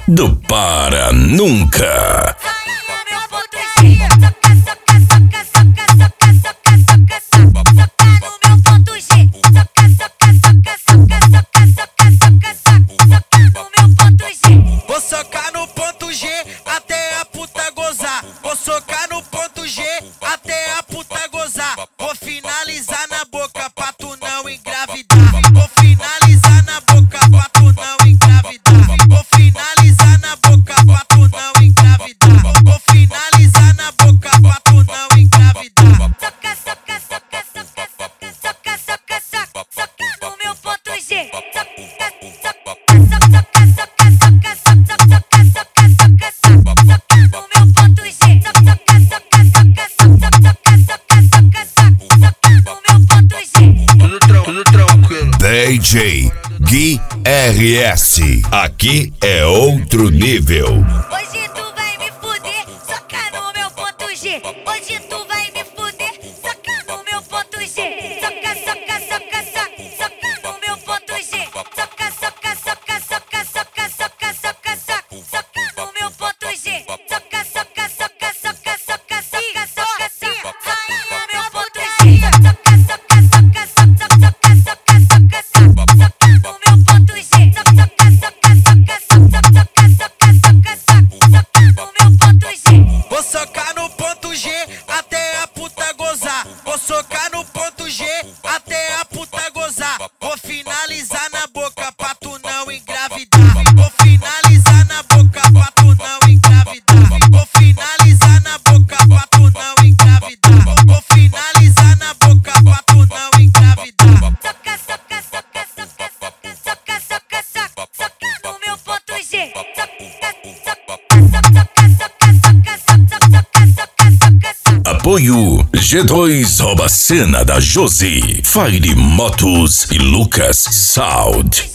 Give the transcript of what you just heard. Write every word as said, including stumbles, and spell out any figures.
do Para Nunca. Vou socar no ponto G até a puta gozar. Vou socar no ponto G até a puta gozar. Vou finalizar na boca pra tu não engravidar. Vou finalizar na boca pra tu não engravidar. Vou finalizar na boca pra tu não engravidar. Vou finalizar na boca pra tu não engravidar. Soca, soca, soca, soca, soca, soca, soca, soca, soca no meu ponto G. Soca, soca, soca, soca, soca, soca, soca, soca, soca, soca, soca no meu ponto G. Soca, soca, soca, soca, soca, soca, soca, soca no meu ponto G. Tudo tranquilo, tudo tranquilo. D J Gui R S. Aqui é outro nível. Hoje tu vai me fuder, soca no meu ponto G. Hoje tu vai me fuder, soca no meu ponto G. Soca, soca, soca, soca, soca no meu ponto G. Soca, soca, soca, soca, soca, soca, soca, soca, soca no meu ponto G. Soca, soca, soca, soca, soca, soca, soca, soca no meu ponto G. Soca, soca, soca, soca, soca, soca, soca, soca no meu ponto G. Soca, soca, soca, soca, soca, soca, soca, soca no meu ponto G. Vou socar no ponto G até a puta gozar. Vou socar no ponto G até a puta gozar. Vou finalizar na boca pra tu não engravidar. Vou finalizar na boca pra tu não engravidar. Vou finalizar na boca pra tu não engravidar. Vou finalizar na boca pra tu não engravidar. Soca, soca, soca, soca, soca, soca, soca, soca, soca no meu ponto G. Soca, soca, soca, soca, soca, soca, soca, soca, soca, soca. Apoio G dois Rouba Cena da Josi, Fire Motos e Lucas Sound.